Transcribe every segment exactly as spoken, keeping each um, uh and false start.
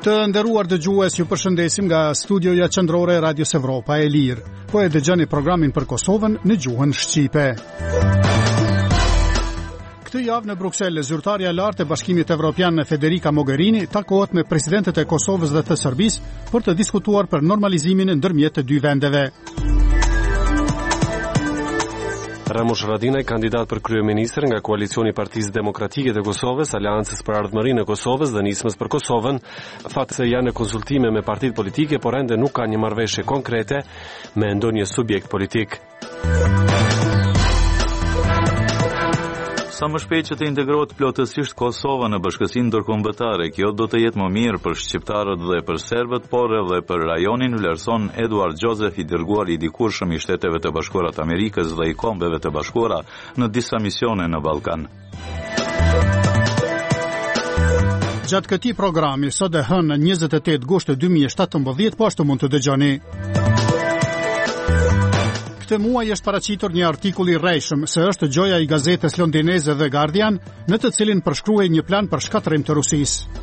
Të nderuar dëgjues, ju përshëndesim nga studioja qendrore e Radios Evropa e Lirë. Po e dëgjoni programin për Kosovën në gjuhën shqipe. Këtë javë në Bruksel, zyrtarja e lartë e Bashkimit Evropian Federica Mogherini takohet me presidentet e Kosovës dhe të Serbisë për të diskutuar për normalizimin ndërmjet të dy vendeve. Ramush Haradinaj, kandidat për kryeministër nga koalicioni i Partisë Demokratike të Kosovës, Aleancës për Ardhmërinë e Kosovës dhe Nismës për Kosovën, fatë se janë në konsultime me partitë politike, por ende nuk ka një marrëveshje konkrete me ndonjë subjekt politik. Sa më shpejt që të integrohet plotësisht Kosova në bashkësinë ndërkombëtare, kjo do të jetë më mirë për shqiptarët dhe për serbët, por edhe për rajonin, vlerëson Eduard Joseph, i dërguar i dikurshëm i Shteteve të Bashkuara të Amerikës dhe i Kombeve të Bashkuara në disa misione në Ballkan. Gjatë këtij programi, sot e hënë njëzet e tetë gusht dy mijë e shtatëmbëdhjetë, po ashtu mund të dëgjoni. Këtë muaj është paraqitur një artikull i rrejshëm se është gjoja i gazetës londineze The Guardian, në të cilin përshkruhej një plan për shkatërim të Rusisë.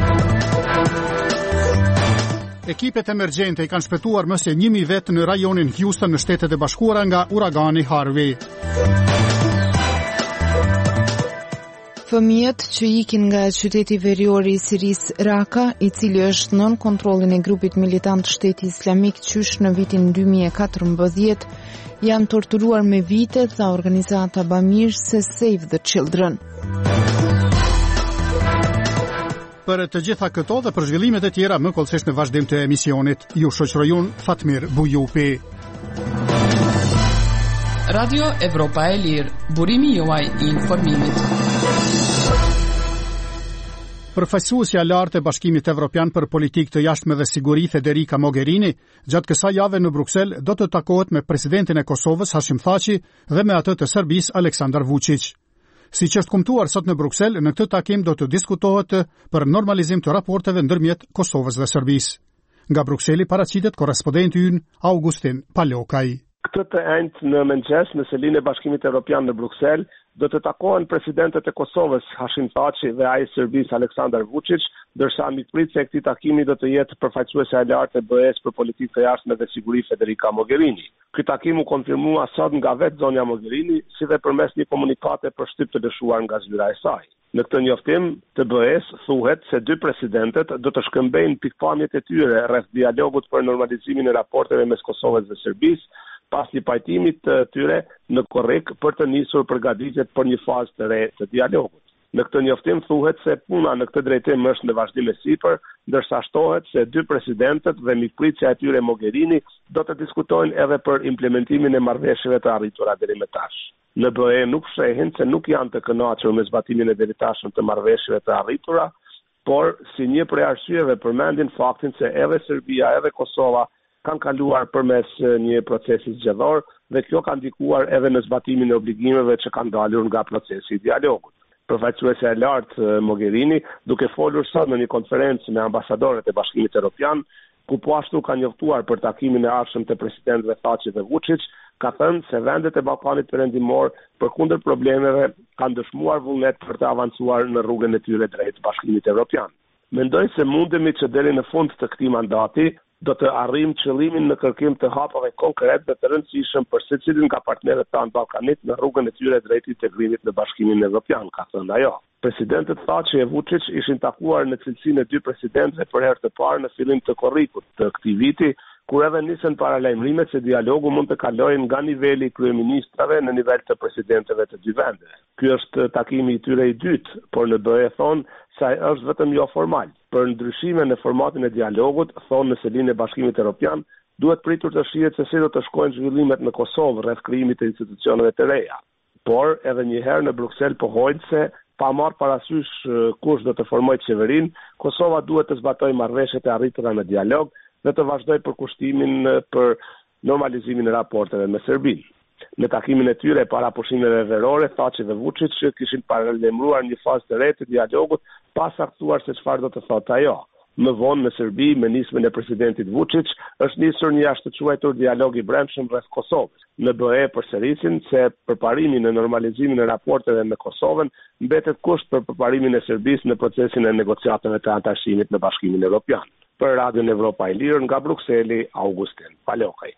Ekipet emergjente i kanë shpëtuar më se një mijë vetë në rajonin Houston në Shtetet e Bashkuara nga uragani Harvey. Fëmijët që ikin nga qyteti verior i Sirisë Raka, i cili është nën kontrollin e grupit militant Shteti Islamik qysh në vitin dy mijë e katërmbëdhjetë, janë torturuar me vite, tha organizata bamirëse Save the Children. Për të gjitha këto dhe për zhvillimet e tjera më kollësisht në vazhdim të emisionit, ju shoqërojun Fatmir Bujupi. Radio Evropa e Lirë, burimi juaj i informimit. Përfaqësuesja e lartë e Bashkimit Evropian për politikë të jashtme dhe siguri, Federica Mogherini, gjatë kësaj jave në Bruksel do të takohet me presidentin e Kosovës Hashim Thaçi dhe me atë të Serbisë Aleksandar Vučić. Siç është kumtuar sot në Bruksel, në këtë takim do të diskutohet për normalizim të raporteve ndërmjet Kosovës dhe Serbisë. Nga Brukseli paraqitet korrespondenti ynë Augustin Palokaj. Këtë të enjtë në mëngjes në selinë e Bashkimit Evropian në Bruksel do të takohen presidentet e Kosovës Hashim Thaçi dhe ai i Serbisë Aleksandar Vučić, ndërsa mitpritëse e këtij takimi do të jetë përfaqësuesja e lartë e B E S për politikë të jashtme dhe siguri Federica Mogherini. Ky takim u konfirmua sot nga vetë zonja Mogherini, si dhe përmes një komunikate për shtyp të lëshuar nga zyra e saj. Në këtë njoftim të B E S thuhet se dy presidentet do të shkëmbejnë pikpamjet e tyre rreth dialogut për normalizimin e raporteve mes Kosovës dhe Serbisë, pas një pajtimit të tyre në Korrik për të nisur përgatitjet për një fazë të re të dialogut. Në këtë njoftim thuhet se puna në këtë drejtim është në vazhdim e sipër, ndërsa shtohet se dy presidentët dhe mikpritësia e tyre Mogherini do të diskutojnë edhe për implementimin e marrëveshjeve të arritura deri më tash. Në B E nuk shehin se nuk janë të kënaqur me zbatimin e deritashëm të marrëveshjeve të arritura, por si një prej arsyeve përmendin faktin se edhe Serbia edhe Kosova kanë kaluar përmes një procesi zgjedhor dhe kjo ka ndikuar edhe në zbatimin e obligimeve që kanë dalur nga procesi i dialogut. Përfaqësuesja e lartë Mogherini, duke folur sot në një konferencë me ambasadorët e Bashkimit Evropian, ku po ashtu ka njoftuar për takimin e ardhshëm të presidentëve Thaçi dhe Vučić, ka thënë se vendet e Ballkanit Perëndimor, përkundër problemeve, kanë dëshmuar vullnet për të avancuar në rrugën e tyre drejt Bashkimit Evropian. Mendoj se mundemi që deri në fund të këtij mandati do të arrijmë qëllimin në kërkim të hapave konkret dhe të rëndësishëm për secilin nga partnerët tanë ballkanit në rrugën e tyre drejt integrimit në Bashkimin Evropian, ka thënë ajo. Presidentët Thaçi e Vučić ishin takuar në cilësinë e dy presidentëve për herë të parë në fillim të korrikut të këtij viti, kur edhe nisën paralajmërimet se dialogu mund të kalojë nga niveli i kryeministrave në nivel të presidentëve të dy vendeve. Ky është takimi i tyre i dytë, por në B E thonë se ai është vetëm jo formal. Për ndryshime në formatin e dialogut, thonë në selinë e Bashkimit Evropian, duhet pritur të shihet se si do të shkojnë zhvillimet në Kosovë rreth krijimit të institucioneve të reja. Por edhe një herë në Bruksel pohojnë se pa marrë parasysh kush do të formojë qeverinë, Kosova duhet të zbatojë marrëveshjet e arritura në dialog dhe të vazhdojë përkushtimin për normalizimin e raporteve me Serbinë. Në takimin e tyre para pushimeve verore, Thaçi dhe Vučić kishin paralajmëruar një fazë të re të dialogut, pa saktuar se çfarë do të thotë ajo. Më vonë në Serbi, me nismën e presidentit Vučić, është nisur një ashtë të quajtur dialog i brendshëm rreth Kosovës. Në B E përsërisin se përparimi në normalizimin e raporteve me Kosovën mbetet kusht për përparimin e Serbisë në procesin e negociatave të antarësimit në Bashkimin Evropian. Për Radion Evropa e Lirë nga Brukseli, Augustin Palokaj.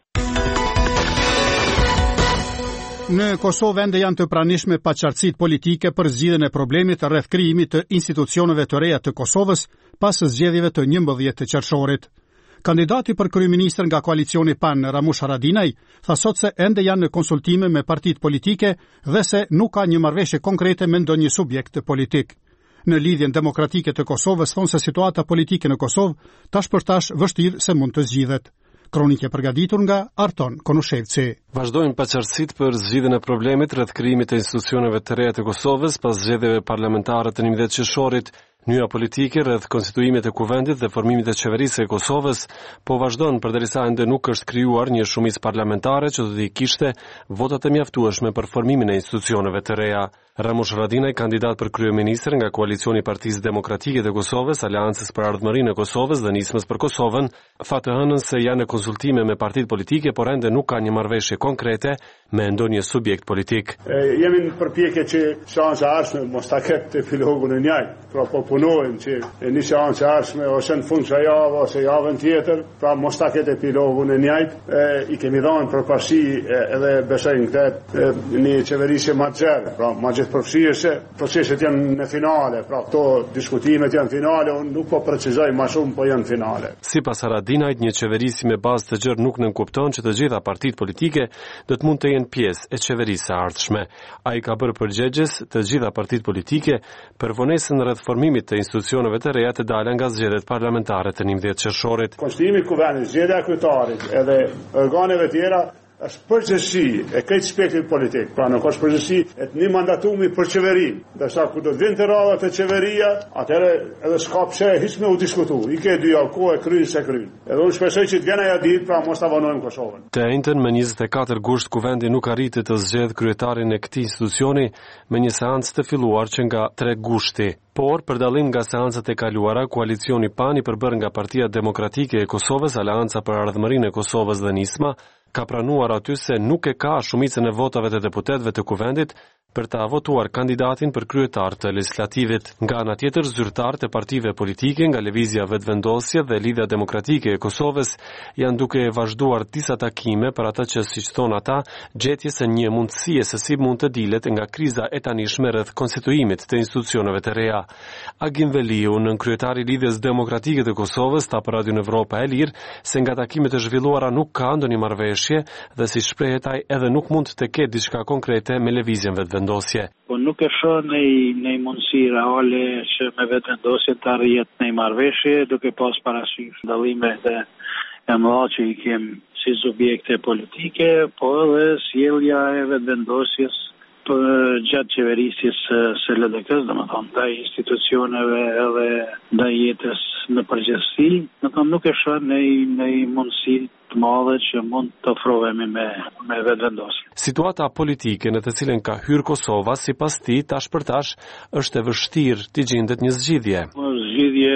Në Kosovë ende janë të pranishme paqartësitë politike për zgjidhjen e problemit rreth krijimit të institucioneve të reja të Kosovës pas zgjedhjeve të njëmbëdhjetë të qershorit. Kandidati për kryeministër nga koalicioni PAN, Ramush Haradinaj, tha sot se ende janë në konsultime me partitë politike dhe se nuk ka një marrëveshje konkrete me ndonjë subjekt politik. Në lidhjen demokratike të Kosovës thonë se situata politike në Kosovë tash për tash vështirë se mund të zgjidhet. Kronike përgatitur nga Arton Konushevci. Vazhdojnë paqartësitë për zgjidhjen e problemit rreth krijimit të institucioneve të reja të Kosovës pas zgjedhjeve parlamentare të njëmbëdhjetë qershorit. Nyja politike rreth konstituimit të kuvendit dhe formimit të qeverisë e Kosovës po vazhdon përderisa ende nuk është krijuar një shumicë parlamentare që do t'i kishte votat e mjaftueshme për formimin e institucioneve të reja. Ramush Haradinaj, kandidat për kryeministër nga koalicioni i Partisë Demokratike të Kosovës, Aleancës për Ardhmërinë e Kosovës dhe Nismës për Kosovën, tha të hënën se janë në konsultime me partitë politike, por ende nuk ka një marrëveshje konkrete me ndonjë subjekt politik. E, jemi në përpjekje që seanca e ardhshme mos ta ketë epilogun e njëjtë. Pra po punojmë që një seancë e ardhshme ose në fund kësaj jave ose javën tjetër, pra mos ta ketë epilogun e njëjtë. I kemi dhënë përparësi edhe besoj në këtë një qeverisje më të gjerë, pra më përfshirëse, proceset janë në finale, pra këto diskutimet janë finale, unë nuk po precizoj ma shumë, po janë finale. Sipas Haradinajt, një qeverisi me bazë të gjerë nuk nënkupton që të gjitha partitë politike do të mund të jenë pjesë e qeverisë së ardhshme. Ai ka bërë përgjigjes të gjitha partitë politike për vonesën rreth formimit të institucioneve të reja të dalë nga zgjedhjet parlamentare të njëmbëdhjetë qershorit. Konstituimi i kuvendit, zgjedhja e kryetarit edhe organeve tjera është përgjithësi e këtë spektrit politik, pra nuk është përgjithësi e të një mandatumi për qeverinë. Dërsa ku do të vinte radha të qeveria, atëherë edhe s'ka pse hiç me u diskutu. I ke dy kohë kryen se kryen. Edhe unë shpresoj që të vjen ajo ditë, pra mos ta vonojmë Kosovën. Të njëjtën me njëzet e katër gusht kuvendi nuk arriti të zgjedhë kryetarin e këtij institucioni me një seancë të filluar që nga tre gushti. Por, për dallim nga seancat e kaluara, koalicioni PAN i përbërë nga Partia Demokratike e Kosovës, Aleanca për Ardhmërinë e Kosovës dhe Nisma, ka pranuar aty se nuk e ka shumicën e votave të deputetëve të kuvendit për ta votuar kandidatin për kryetar të legislativit. Nga ana tjetër, zyrtarët e partive politike nga Lëvizja Vetëvendosje dhe Lidhja Demokratike e Kosovës janë duke vazhduar disa takime për ata që, siç thon ata, gjetjes e një mundësie se si mund të dilet nga kriza e tanishme rreth konstituimit të institucioneve të reja. Agim Veliu, nën kryetari i Lidhjes Demokratike të Kosovës, tha për Radion Evropa e Lirë se nga takimet e zhvilluara nuk ka ndonjë marrëveshje dhe si shprehet ai edhe nuk mund të ketë diçka konkrete me Lëvizjen Vetëvendosje. Po nuk e shoh në një mundësi reale që me vetëvendosje të arrihet në marrëveshje, duke pas parasysh dallimet e mëdha që i kem si subjekte politike, po edhe sjellja e vetëvendosjes për gjatë qeverisjes së L D K-s, domethënë ndaj institucioneve edhe ndaj jetës në përgjithësi, domethënë nuk e shoh në një mundësi të madhe që mund të ofrohemi me me vetëvendosje. Situata politike në të cilën ka hyrë Kosova, sipas tij, tash për tash është e vështirë të gjendet një zgjidhje. Zgjidhje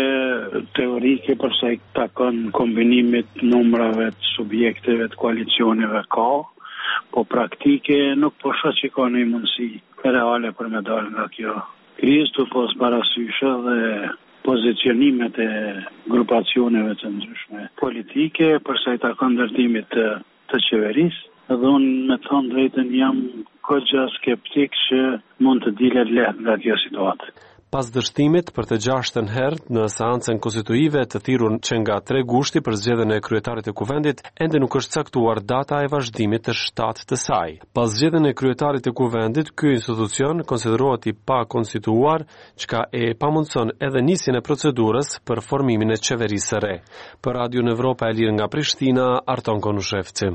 teorike për sa i takon kombinimit numrave të subjekteve të koalicioneve ka, po praktike nuk po shoh që ka një mundësi reale për me dalë nga kjo krizë, të pos parasysh dhe pozicionimet e grupacioneve të ndryshme politike për sa i takon ndërtimit të, të qeverisë. Dhe unë me thonë drejtën jam goxha skeptik që mund të dilet lehtë nga kjo situatë. Pas dështimit për të gjashtën herë në seancën konstituive të thirrur që nga tre gushti për zgjedhjen e kryetarit të kuvendit, ende nuk është caktuar data e vazhdimit të shtatë të saj. Pas zgjedhjen e kryetarit të kuvendit, ky institucion konsiderohet i pa konstituar, çka e pamundson edhe nisjen e procedurës për formimin e qeverisë së re. Për Radion Evropa e Lirë nga Prishtina, Arton Konushevci.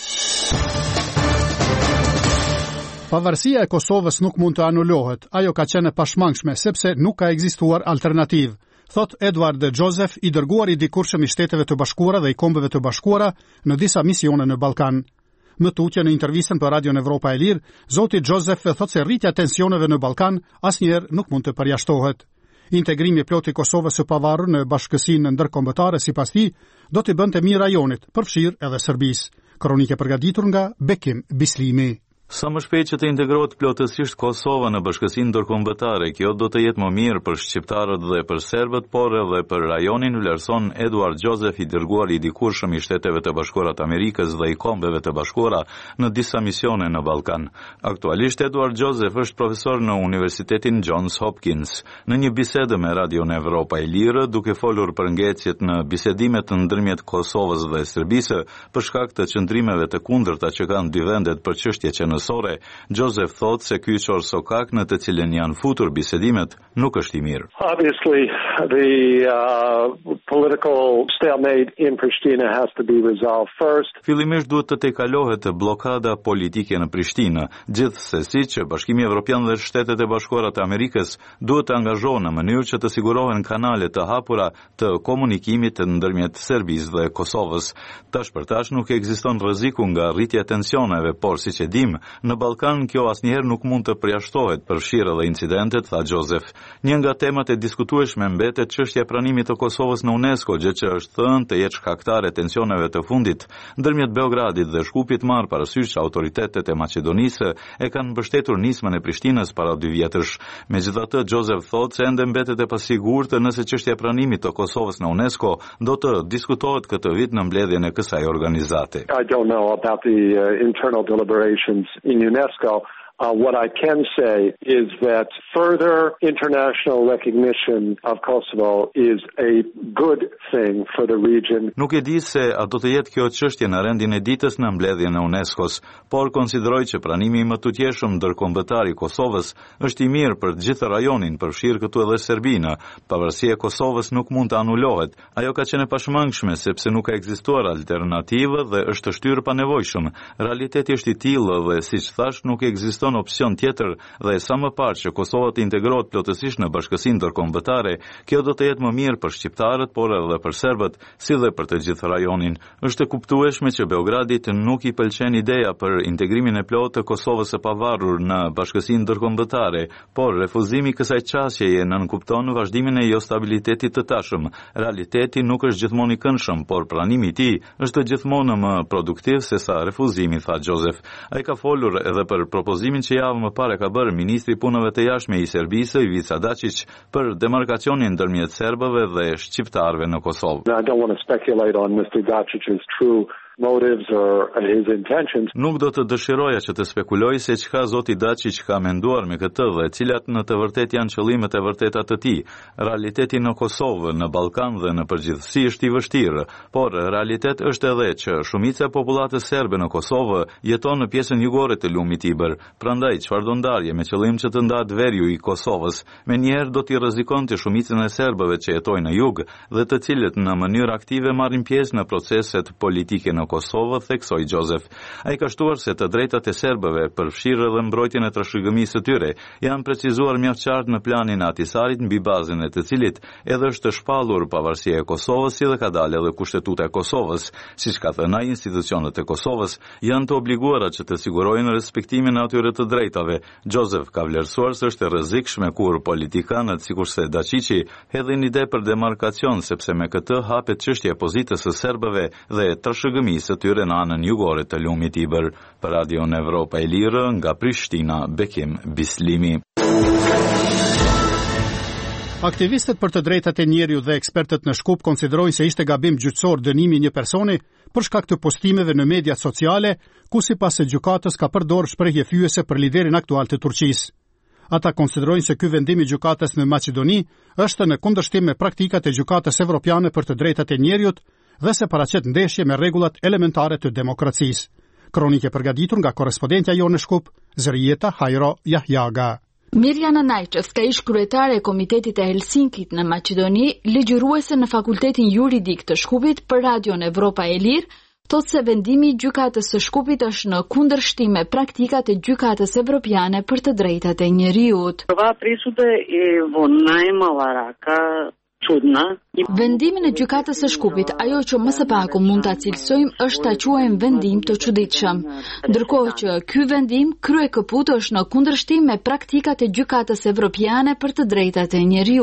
Pavarësia e Kosovës nuk mund të anulohet, ajo ka qenë e pashmangshme sepse nuk ka ekzistuar alternativë, thot Eduard Joseph, i dërguar i dikurshëm i Shteteve të Bashkuara dhe i Kombeve të Bashkuara në disa misione në Ballkan. Më tutje në intervistën për Radion Evropa e Lirë, zoti Joseph thot se rritja e tensioneve në Ballkan asnjëherë nuk mund të përjashtohet. Integrimi plot i Kosovës së pavarur në bashkësinë ndërkombëtare sipas tij do t'i bënte mirë rajonit, përfshirë edhe Serbisë. Kronike përgatitur nga Bekim Bislimi. Sa më shpejt që të integrohet plotësisht Kosova në bashkësinë ndërkombëtare, kjo do të jetë më mirë për shqiptarët dhe për serbët, por edhe për rajonin, vlerëson Eduard Joseph, i dërguari i dikurshëm i Shteteve të Bashkuara të Amerikës dhe i Kombeve të Bashkuara në disa misione në Ballkan. Aktualisht Eduard Joseph është profesor në Universitetin Johns Hopkins. Në një bisedë me Radion Evropa e Lirë, duke folur për ngecjet në bisedimet ndërmjet Kosovës dhe Serbisë për shkak të qëndrimeve të kundërta që kanë dy vendet për çështje që Sore, Joseph thot se ky çorsokak në të cilën janë futur bisedimet nuk është i mirë. Obviously, the uh, political stalemate in Pristina has to be resolved first. Fillimisht duhet të tejkalohet blokada politike në Prishtinë, gjithsesi që Bashkimi Evropian dhe Shtetet e Bashkuara të Amerikës duhet të angazhohen në mënyrë që të sigurohen kanale të hapura të komunikimit ndërmjet Serbisë dhe Kosovës. Tash për tash nuk ekziston rreziku nga rritja e tensioneve, por siç e dim, në Ballkan kjo asnjëherë nuk mund të përjashtohet përfshirë edhe incidentet, tha Joseph. Një nga temat e diskutueshme mbetet çështja e pranimit të Kosovës në UNESCO, gjë që është thënë të jetë shkaktare e tensioneve të fundit ndërmjet Beogradit dhe Shkupit, marr parasysh autoritetet e Maqedonisë e kanë mbështetur nismën e Prishtinës para dy vjetësh. Megjithatë, Joseph thotë se ende mbetet e pasigurt nëse çështja e pranimit të Kosovës në UNESCO do të diskutohet këtë vit në mbledhjen e kësaj organizate. I don't know about the uh, internal deliberations in UNESCO. Uh, what I can say is that further international recognition of Kosovo is a good thing for the region. Nuk e di se a do të jetë kjo çështje në rendin e ditës në mbledhjen e UNESCO-s, por konsideroj që pranimi më tutjeshëm ndërkombëtar i Kosovës është i mirë për të gjithë rajonin, përfshirë këtu edhe Serbinë. Pavarësia e Kosovës nuk mund të anulohet. Ajo ka qenë e pashmangshme sepse nuk ka ekzistuar alternativë dhe është shtyrë pa nevojshëm. Realiteti është i tillë dhe siç thash nuk ekziston opsion tjetër dhe sa më parë që Kosova të integrohet plotësisht në bashkësinë ndërkombëtare, kjo do të jetë më mirë për shqiptarët, por edhe për serbët, si dhe për të gjithë rajonin. Është e kuptueshme që Beogradit nuk i pëlqen ideja për integrimin e plotë të Kosovës së pavarur në bashkësinë ndërkombëtare, por refuzimi i kësaj çështjeje nënkupton vazhdimin e jo stabilitetit të tashëm. Realiteti nuk është gjithmonë i këndshëm, por pranimi i tij është gjithmonë më produktiv se sa refuzimi, tha Joseph. Ai ka folur edhe për propozimin që javë më parë ka bërë ministri punëve të jashtme i Serbisë, Ivica Dačić, për demarkacionin ndërmjet serbëve dhe shqiptarëve në Kosovë. I don't want to speculate on mister Dačić's true motives or his intentions. Nuk do të dëshiroja që të spekuloj se çka zoti Dačić ka menduar me këtë dhe cilat në të vërtetë janë qëllimet e vërteta të tij. Realiteti në Kosovë, në Ballkan dhe në përgjithësi është i vështirë, por realitet është edhe që shumica e popullatës serbe në Kosovë jeton në pjesën jugore të lumit Tiber. Prandaj çfarë do ndarje me qëllim që të ndahet veriu i Kosovës, menjëherë do t'i rrezikonte shumicën e serbëve që jetojnë në jug dhe të cilët në mënyrë aktive marrin pjesë në proceset politike në Kosovë, theksoi Joseph. Ai ka shtuar se të drejtat e serbëve, përfshirë edhe mbrojtjen e trashëgimisë së tyre, janë precizuar mjaft qartë në planin e Ahtisarit, mbi bazën e të cilit edhe është shpallur pavarësia e Kosovës, si dhe ka dalë edhe kushtetuta e Kosovës. Siç ka thënë ai, institucionet e Kosovës janë të obliguara që të sigurojnë respektimin e atyre të drejtave. Joseph ka vlerësuar se është e rrezikshme kur politikanët sikurse Dačići hedhin ide për demarkacion, sepse me këtë hapet çështja e pozitës së serbëve dhe trashëgimisë së tyre në anën jugore të lumit Tiber. Për Radion Evropa e Lirë, nga Prishtina, Bekim Bislimi. Aktivistët për të drejtat e njeriut dhe ekspertët në Shkup konsiderojnë se ishte gabim gjyqësor dënimi një personi për shkak të postimeve në mediat sociale, ku sipas së gjykatës ka përdorur shprehje fyese për liderin aktual të Turqisë. Ata konsiderojnë se ky vendim i gjykatës në Maqedoni është në kundërshtim me praktikat e gjykatës evropiane për të drejtat e njeriut dhe se paraqet ndeshje me rregullat elementare të demokracisë. Kronike përgatitur nga korrespondentja jonë në Shkup, Zërijeta Hajro Jahjaga. Mirjana Najqës, ka ish kryetare e Komitetit e Helsinkit në Maqedoni, ligjëruese në Fakultetin Juridik të Shkupit për Radion Evropa e Lirë, thotë se vendimi i gjykatës së Shkupit është në kundërshtim me praktikat e gjykatës evropiane për të drejtat e njeriut. Vendimin e gjykatës së Shkupit, ajo që më së paku mund ta cilësojmë është ta quajmë vendim të çuditshëm. Ndërkohë që ky vendim kryekëput është në kundërshtim me praktikat e gjykatës evropiane për të drejtat e njeriut.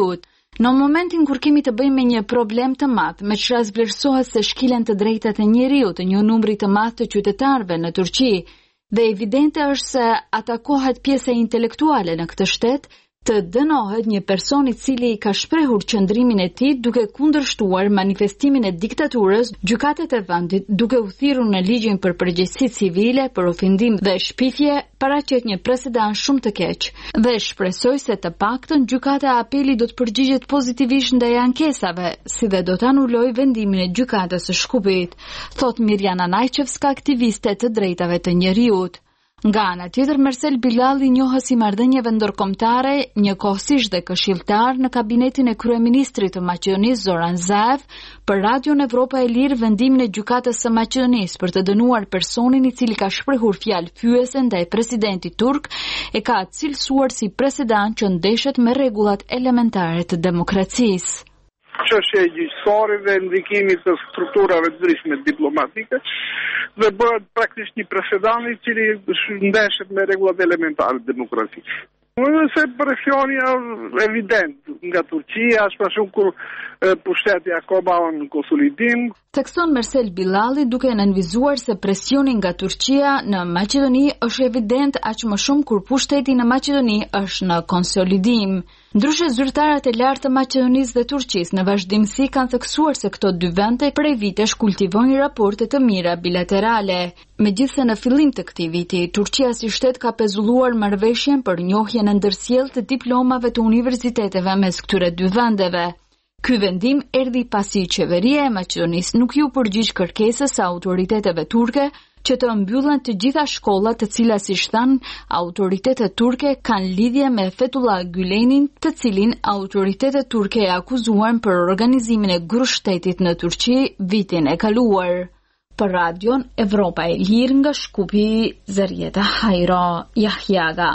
Në momentin kur kemi të bëjmë me një problem të madh, me çfarë vlerësohet se shkilen të drejtat e njeriut të një numri të madh të qytetarëve në Turqi, dhe evidente është se atakohet pjesa intelektuale në këtë shtet, të dënohet një person i cili ka shprehur qëndrimin e tij duke kundërshtuar manifestimin e diktaturës, gjykatet e vendit duke u thirrur në ligjin për përgjegjësi civile për ofendim dhe shpifje paraqet një precedent shumë të keq. Dhe shpresoj se të paktën gjykata e apelit do të përgjigjet pozitivisht ndaj ankesave, si dhe do të anulojë vendimin e gjykatës së Shkupit, thot Mirjana Najçevska, aktiviste të drejtave të njeriut. Nga ana tjetër, Mersel Bilali njohës si marrëdhënieve ndërkombëtare, njëkohësisht dhe këshilltar në kabinetin e kryeministrit të Maqedonisë Zoran Zaev, për Radion Evropa e Lirë vendimin e gjykatës së Maqedonisë për të dënuar personin i cili ka shprehur fjalë fyese ndaj presidentit turk e ka cilësuar si presedant që ndeshet me rregullat elementare të demokracisë. Çështja e gjyqësore dhe ndikimit të strukturave të ndryshme diplomatike dhe bëhet praktikisht një precedent i cili ndeshet me rregullat elementare të demokracisë. Edhe se presioni është evident nga Turqia, as për shumë kur pushteti akoma në konsolidim. Thekson Mersel Bilali duke nënvizuar se presioni nga Turqia në Maqedoni është evident aq më shumë kur pushteti në Maqedoni është në konsolidim. Ndryshe, zyrtarët e lartë të Maqedonisë dhe Turqisë në vazhdimsi kanë theksuar se këto dy vende prej vitesh kultivojnë raporte të mira bilaterale. Megjithse në fillim të këtij viti, Turqia si shtet ka pezulluar marrëveshjen për njohjen e ndërsjellë të diplomave të universiteteve mes këtyre dy vendeve. Ky vendim erdhi pasi qeveria e Maqedonisë nuk ju përgjigj kërkesës së autoriteteve turke që të mbyllen të gjitha shkollat të cilat, siç thanë, autoritetet turke kanë lidhje me Fethullah Gülen'in, të cilin autoritetet turke e akuzuan për organizimin e grushtetit në Turqi vitin e kaluar. Për Radion Evropa e Lirë nga Shkupi, Zarieta Hajro Jahjaga.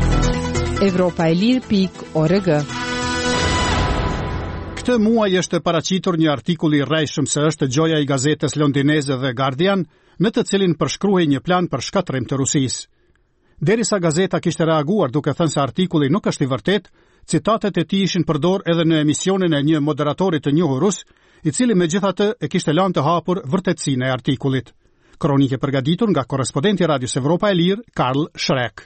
Evropa e Lirë pik org. Këtë muaj është paraqitur një artikull i rrejshëm se është gjoja i gazetës londineze The Guardian, në të cilin përshkruhej një plan për shkatrim të Rusisë. Derisa gazeta kishte reaguar duke thënë se artikulli nuk është i vërtet, citatet e tij ishin përdor edhe në emisionin e një moderatori të njohur rus, i cili megjithatë e kishte lënë të hapur vërtetësinë e artikullit. Kronike përgatitur nga korrespondenti i Radios Evropa e Lirë, Karl Shrek.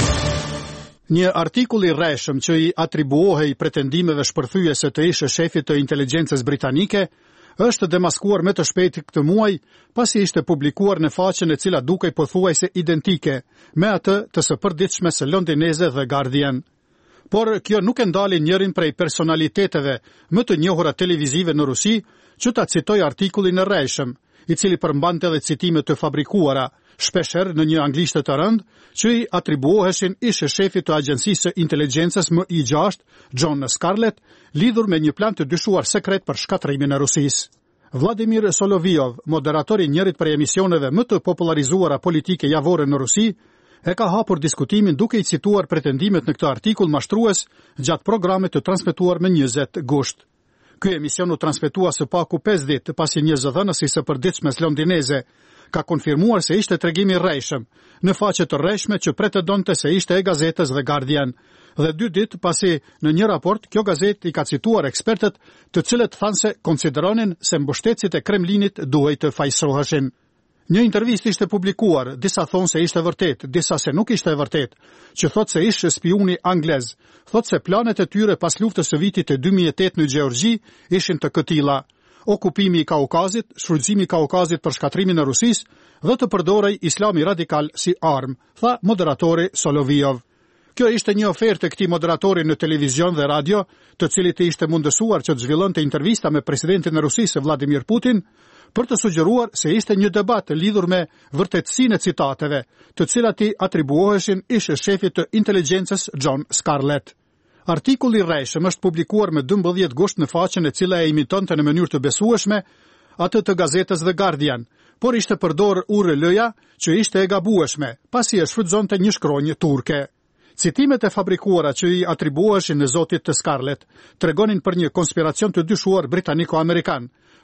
Një artikull i rreshëm që i atribuohej pretendimeve shpërthyese të ish shefit të inteligjencës britanike është demaskuar më të shpejti këtë muaj, pasi ishte publikuar në faqen e cila dukej pothuajse identike me atë të së përditshme së londineze The Guardian. Por kjo nuk e ndali njërin prej personaliteteve më të njohura televizive në Rusi që ta citoj artikullin e rreshëm, i cili përmbante edhe citime të fabrikuara, shpesher në një anglisht të rënd, që i atribuoheshin ish shefit të agjencisë së inteligjencës M I gjashtë, John Scarlett, lidhur me një plan të dyshuar sekret për shkatrimin e Rusisë. Vladimir Soloviov, moderatori njërit prej emisioneve më të popularizuara politike javore në Rusi, e ka hapur diskutimin duke i cituar pretendimet në këtë artikull mashtrues gjatë programit të transmetuar me njëzet gusht. Ky emision u transmetua së paku pesë ditë pasi një zëdhënësi së përditshme londineze ka konfirmuar se ishte tregimi i rrejshëm në faqe të rreshme që pretendonte se ishte e gazetës The Guardian, dhe dy ditë pasi në një raport kjo gazetë i ka cituar ekspertët, të cilët thanë se konsideronin se mbështetësit e Kremlinit duhej të fajsoheshin. Një intervistë ishte publikuar, disa thonë se ishte vërtet, disa se nuk ishte vërtet, që thotë se ishte spiuni anglez, thotë se planet e tyre pas luftës së vitit e dy mijë e tetë në Gjeorgji ishin të këtilla: okupimi i Kaukazit, shfrytëzimi i Kaukazit për shkatrimin e Rusisë dhe të përdorej Islami radikal si armë, tha moderatori Soloviov. Kjo ishte një ofertë e këtij moderatori në televizion dhe radio, të cilit i ishte mundësuar që të zhvillonte intervista me presidentin e Rusisë Vladimir Putin, për të sugjeruar se ishte një debat lidhur me vërtetësinë e citateve, të cilat i atribuoheshin ish shefit të inteligjencës John Scarlett. Artikulli i rrejshëm është publikuar me dymbëdhjetë gusht në faqen e cila e imitonte në mënyrë të besueshme atë të gazetës The Guardian, por ishte përdor U R L-ja që ishte e gabueshme, pasi e shfrytëzonte një shkronjë turke. Citimet e fabrikuara që i atribuoheshin në zotit të Scarlett tregonin për një konspiracion të dyshuar britaniko-amerikan,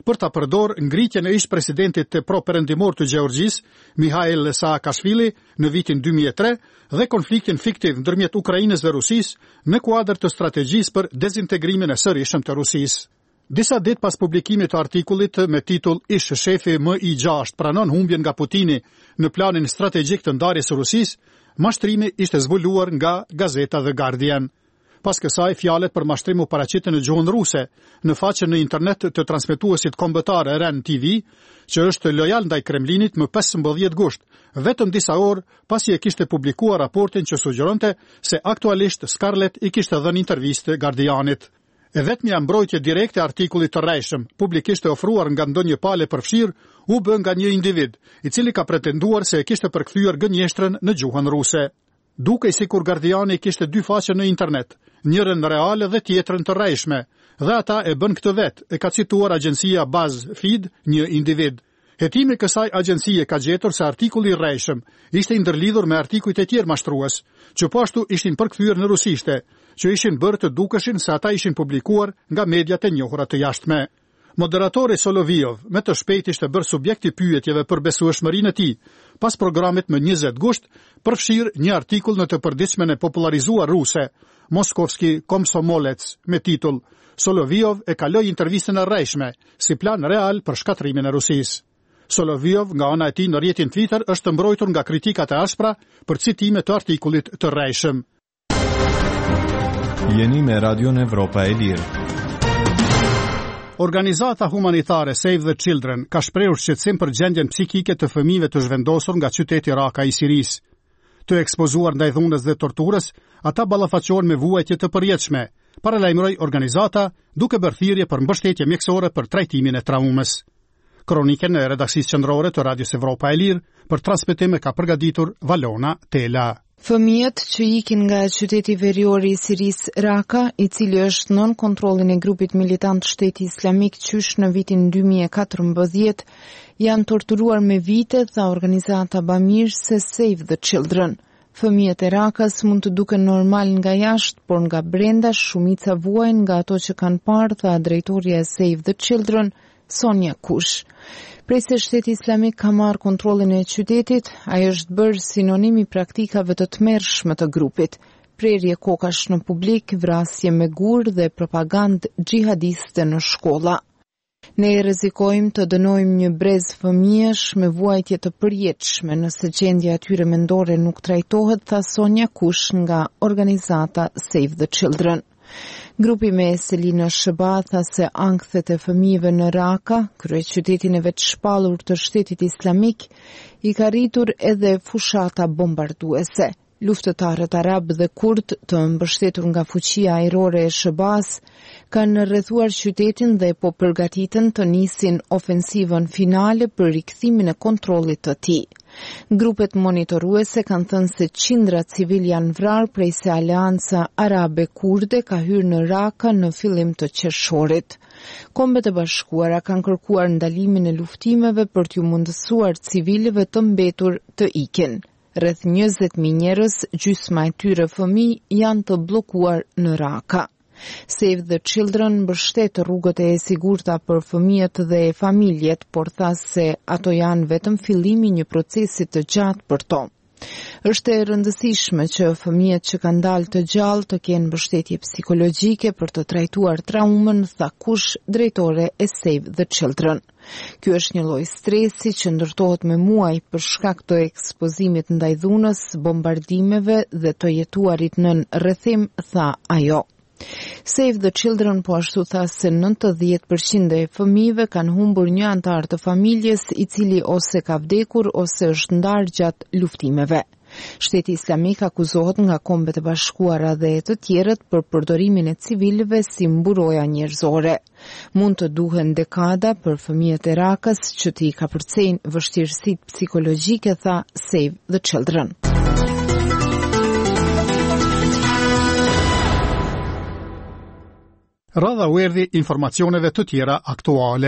për ta përdor ngritjen e ish-presidentit të pro-perëndimor të Gjeorgjisë, Mihail Saakashvili, në vitin dy mijë e tre dhe konfliktin fiktiv ndërmjet Ukrainës dhe Rusisë në kuadër të strategjisë për dezintegrimin e sërishëm të Rusisë. Disa ditë pas publikimit të artikullit me titull "Ish shefi M I gjashtë pranon humbjen nga Putini në planin strategjik të ndarjes së Rusisë", mashtrimi ishte zbuluar nga gazeta The Guardian. Pas kësaj, fjalet për mashtrim u paraqiten në gjuhën ruse, në faqen në internet të transmetuesit kombëtar R N T V, që është lojal ndaj Kremlinit më pesëmbëdhjetë gusht, vetëm disa orë pasi e kishte publikuar raportin që sugjeronte se aktualisht Scarlett i kishte dhënë intervistë Guardianit. E vetmja mbrojtje direkte e artikullit të rrejshëm, publikisht e ofruar nga ndonjë palë përfshirë, u bë nga një individ, i cili ka pretenduar se e kishte përkthyer gënjeshtrën në gjuhën ruse. Dukej sikur Guardiani kishte dy faqe në internet, njërën reale dhe tjetrën të rrejshme, dhe ata e bën këtë vetë, e ka cituar agjencia BuzzFeed, një individ. Hetimi kësaj agjencie ka gjetur se artikulli i rrejshëm ishte i ndërlidhur me artikujt e tjerë mashtrues, që po ashtu ishin përkthyer në rusishte, që ishin bërë të dukeshin se ata ishin publikuar nga mediat e njohura të jashtme. Moderatori Soloviov me të shpejt ishte bërë subjekt i pyetjeve për besueshmërinë e tij, pas programit më njëzet gusht, përfshir një artikull në të përditshmen e popularizuar ruse, Moskovski Komsomolec, me titull "Soloviov e kaloi intervistën e rrejshme si plan real për shkatrimin e Rusisë". Soloviov, nga ana e tij në rrjetin Twitter, është mbrojtur nga kritikat e ashpra për citime të artikullit të rrejshëm. Jeni me Radion Evropa e Lirë. Organizata humanitare Save the Children ka shprehur shqetësim për gjendjen psikike të fëmijëve të zhvendosur nga qyteti Raka i Sirisë. Të ekspozuar ndaj dhunës dhe torturës, ata ballafaqohen me vuajtje të përjetshme, paralajmëroi organizata, duke bërë thirrje për mbështetje mjekësore për trajtimin e traumës. Kronikën e redaksisë qendrore të Radios Evropa e Lirë për transmetim e ka përgatitur Valona Tela. Fëmijët që ikin nga qyteti verior i Sirisë Raka, i cili është nën kontrollin e grupit militant Shteti Islamik qysh në vitin dy mijë e katërmbëdhjetë, janë torturuar me vite, tha organizata bamirëse Save the Children. Fëmijët e Rakas mund të duken normal nga jashtë, por nga brenda shumica vuajnë nga ato që kanë parë, tha drejtoria e Save the Children, Sonja Kush. Prej se Shteti Islamik ka marrë kontrollin e qytetit, ai është bërë sinonim i praktikave të tmerrshme të grupit, prerje kokash në publik, vrasje me gur dhe propagandë xhihadiste në shkolla. Ne rrezikojmë të dënojmë një brez fëmijësh me vuajtje të përjetshme nëse gjendja e tyre mendore nuk trajtohet, tha Sonja Kush nga organizata Save the Children. Grupi me Selina Shëba tha se ankthet e fëmijëve në Raka, kryeqytetin e vetë shpallur të Shtetit Islamik, i ka rritur edhe fushata bombarduese. Luftëtarët arab dhe kurd, të mbështetur nga fuqia ajrore e Shëbas, kanë rrethuar qytetin dhe po përgatiten të nisin ofensivën finale për rikthimin e kontrollit të tij. Grupet monitoruese kanë thënë se qindra civil janë vrarë prej se Aleanca Arabe Kurde ka hyrë në Raka në fillim të qershorit. Kombet e Bashkuara kanë kërkuar ndalimin e luftimeve për t'ju mundësuar civilëve të mbetur të ikin. Rreth njëzet mijë njerëz, gjysma e tyre fëmijë, janë të bllokuar në Raka. Save the Children mbështet rrugët e sigurta për fëmijët dhe familjet, por tha se ato janë vetëm fillimi një procesi të gjatë për to. Është e rëndësishme që fëmijët që kanë dalë të gjallë të kenë mbështetje psikologjike për të trajtuar traumën, tha Kush, drejtore e Save the Children. Ky është një lloj stresi që ndërtohet me muaj për shkak të ekspozimit ndaj dhunës, bombardimeve dhe të jetuarit nën rrethim, tha ajo. Save the Children po ashtu tha se nëntëdhjetë përqind e fëmijëve kanë humbur një antar të familjes i cili ose ka vdekur ose është ndarë gjatë luftimeve. Shteti Islamik akuzohet nga Kombet e Bashkuara dhe të tjerët për përdorimin e civilëve si mburoja njerëzore. Mund të duhen dekada për fëmijët e Rakës që t'i ka përcejnë vështirësitë psikologjike, tha Save the Children. Radha u erdhi informacioneve të tjera aktuale.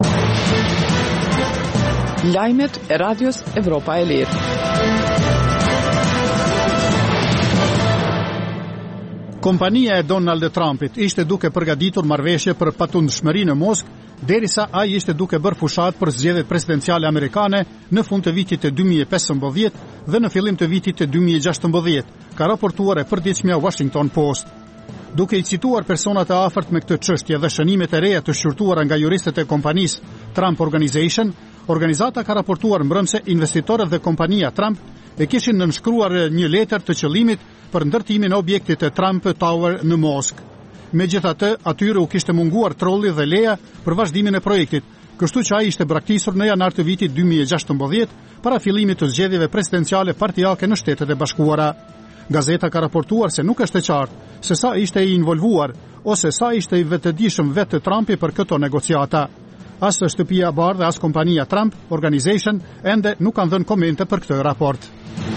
Lajmet e Radios Evropa e Lirë. Kompania e Donald Trumpit ishte duke përgatitur marrëveshje për patundshmëri në Moskë, derisa ai ishte duke bërë fushat për zgjedhjet presidenciale amerikane në fund të vitit të dy mijë e pesëmbëdhjetë dhe në fillim të vitit të dy mijë e gjashtëmbëdhjetë, ka raportuar e përditshmja Washington Post. Duke i cituar personat e afërt me këtë çështje dhe shënimet e reja të shqyrtuara nga juristët e kompanisë Trump Organization, organizata ka raportuar mbrëm se investitorët dhe kompania Trump e kishin nënshkruar një letër të qëllimit për ndërtimin e objektit të Trump Tower në Moskë. Megjithatë, atyre u kishte munguar trolli dhe leja për vazhdimin e projektit, kështu që ai ishte braktisur në janar të vitit dy mijë e gjashtëmbëdhjetë para fillimit të zgjedhjeve presidenciale partijake në Shtetet e Bashkuara. Gazeta ka raportuar se nuk është e qartë se sa ishte i involvuar ose sa ishte i vetëdijshëm vetë Trumpi për këto negociata. As shtëpia e Bardhë dhe as kompania Trump Organization ende nuk kanë dhënë komente për këtë raport.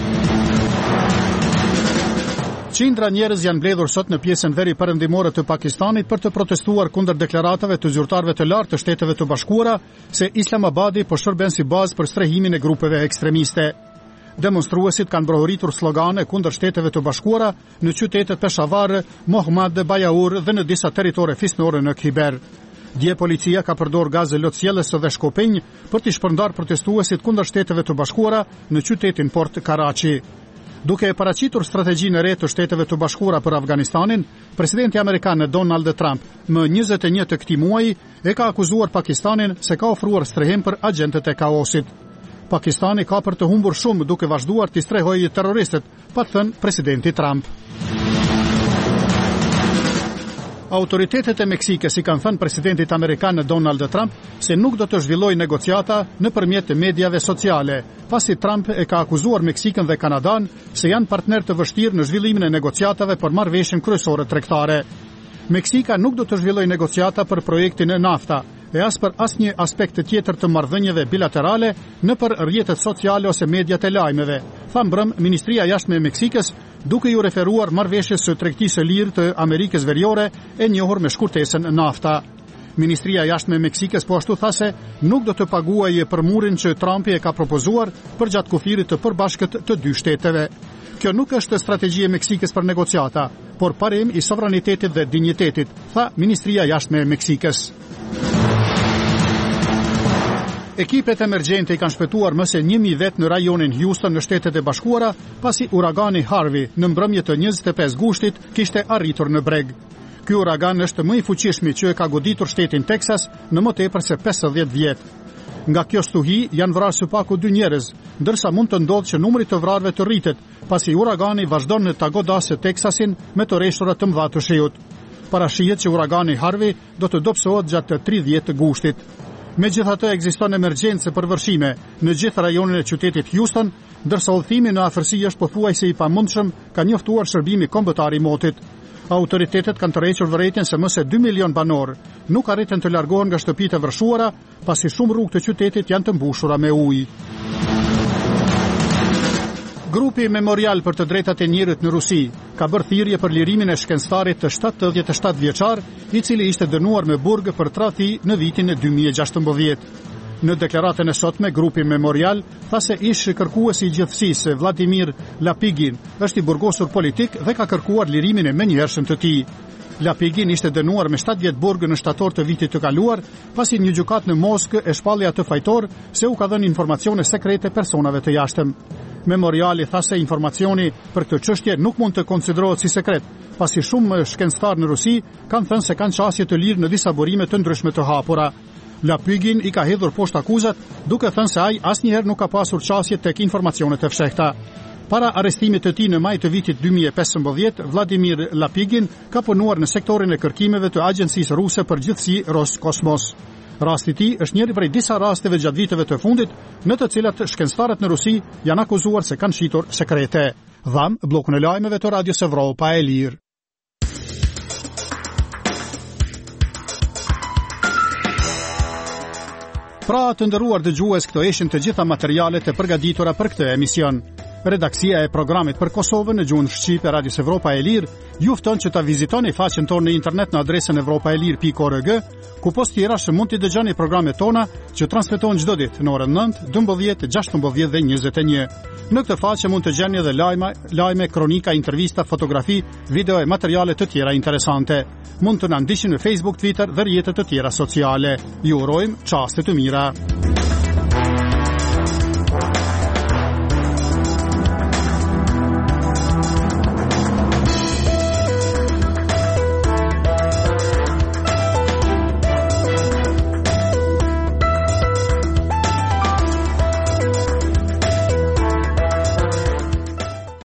Qindra njerëz janë mbledhur sot në pjesën veri perëndimore të Pakistanit për të protestuar kundër deklaratave të zyrtarëve të lartë të Shteteve të Bashkuara se Islamabadi po shërben si bazë për strehimin e grupeve ekstremiste. Demonstruesit kanë brohuritur slogane kundër Shteteve të Bashkuara në qytetet Peshawar, Mohammad Bajaur dhe në disa territore fisnore në Khyber. Dje policia ka përdor gazë lotësjellës dhe shkopinj për të shpërndar protestuesit kundër Shteteve të Bashkuara në qytetin Port Karachi. Duke e paraqitur strategjinë e re të Shteteve të Bashkuara për Afganistanin, presidenti amerikan Donald Trump më njëzet e një të këtij muaji e ka akuzuar Pakistanin se ka ofruar strehim për agentët e kaosit. Pakistani ka për të humbur shumë duke vazhduar të strehojë terroristët, pa thënë presidenti Trump. Autoritetet e Meksikës i kanë thënë presidentit amerikan Donald Trump se nuk do të zhvillojë negociata nëpërmjet mediave sociale, pasi Trump e ka akuzuar Meksikën dhe Kanadan se janë partner të vështirë në zhvillimin e negociatave për marrëveshjen kryesore tregtare. Meksika nuk do të zhvillojë negociata për projektin e nafta e as për asnjë aspekt tjetër të marrëdhënieve bilaterale nëpër rrjetet sociale ose mediat e lajmeve, tha mbrëm Ministria e Jashtme e Meksikës, duke ju referuar marrëveshjes së tregtisë së lirë të Amerikës Veriore e njohur me shkurtesën NAFTA. Ministria e Jashtme e Meksikës po ashtu tha se nuk do të paguajë për murin që Trumpi e ka propozuar për gjatë kufirit të përbashkët të dy shteteve. Kjo nuk është strategji e Meksikës për negociata, por parim i sovranitetit dhe dinjitetit, tha Ministria e Jashtme e Meksikës. Ekipet emergjente i kanë shpëtuar më se një mijë vet në rajonin Houston në Shtetet e Bashkuara, pasi uragani Harvey në mbrëmje të njëzet e pesë gushtit kishte arritur në breg. Ky uragan është më i fuqishmi që e ka goditur shtetin Texas në më tepër se pesëdhjetë vjet. Nga kjo stuhi janë vrarë së paku dy njerëz, ndërsa mund të ndodhë që numri të vrarëve të rritet, pasi uragani vazhdon ta godasë Texasin me të rreshtura të mëdha të shiut. Parashihet që uragani Harvey do të dobësohet gjatë tridhjetë gushtit. Megjithatë ekziston emergjencë përvërshime në gjithë rajonin e qytetit Houston, ndërsa udhëtimi në afërsi është pothuajse i pamundshëm, ka njoftuar shërbimi kombëtar i motit. Autoritetet kanë tërhequr vërejtjen se më se dy milion banor nuk arritën të largohen nga shtëpitë e vërshuara, pasi shumë rrugë të qytetit janë të mbushura me ujë. Grupi Memorial për të drejtat e njerit në Rusi ka bërë thirrje për lirimin e shkenstarit të shtatëdhjetë e shtatë vjeçar, i cili ishte dënuar me burg për tradhti në vitin e dy mijë e gjashtëmbëdhjetë. Në deklaratën e sotme, grupi Memorial tha se ish kërkuesi i gjithësisë Vladimir Lapigin është i burgosur politik dhe ka kërkuar lirimin e menjëhershëm të tij. Lapigin ishte dënuar me shtatë vjet burg në shtator të vitit të kaluar, pasi një gjykatë në Moskë e shpalli atë fajtor se u ka dhënë informacione sekrete personave të jashtëm. Memoriali tha se informacioni për këtë çështje nuk mund të konsiderohet si sekret, pasi shumë shkencëtar në Rusi kanë thënë se kanë qasje të lirë në disa burime të ndryshme të hapura. Lapigin i ka hedhur poshtë akuzat, duke thënë se ai asnjëherë nuk ka pasur qasje tek informacionet e fshehta. Para arrestimit të tij në maj të vitit dy mijë e pesëmbëdhjetë, Vladimir Lapigin ka punuar në sektorin e kërkimeve të agjencisë ruse për gjithësi Roskosmos. Rasti i tij është njëri prej disa rasteve gjatë viteve të fundit në të cilat shkencëtarët në Rusi janë akuzuar se kanë shitur sekrete. Dham bllokun e lajmeve të Radios Evropa e Lirë. Pra të nderuar dëgjues, këto ishin të gjitha materialet e përgatitura për këtë emision. Redaksia e programit për Kosovën në gjuhën shqipe e Radios Evropa e Lirë ju fton që ta vizitoni faqen tonë në internet në adresën evropaelir pikë org, ku post tjera që mund të dëgjoni programet tona që transmetohen çdo ditë në orën nëntë, dymbëdhjetë, gjashtëmbëdhjetë dhe njëzet e një. Në këtë faqe mund të gjeni edhe lajme, lajme, kronika, intervista, fotografi, video e materiale të tjera interesante. Mund të na ndiqni në Facebook, Twitter dhe rrjetet të tjera sociale. Ju urojmë çaste të mira.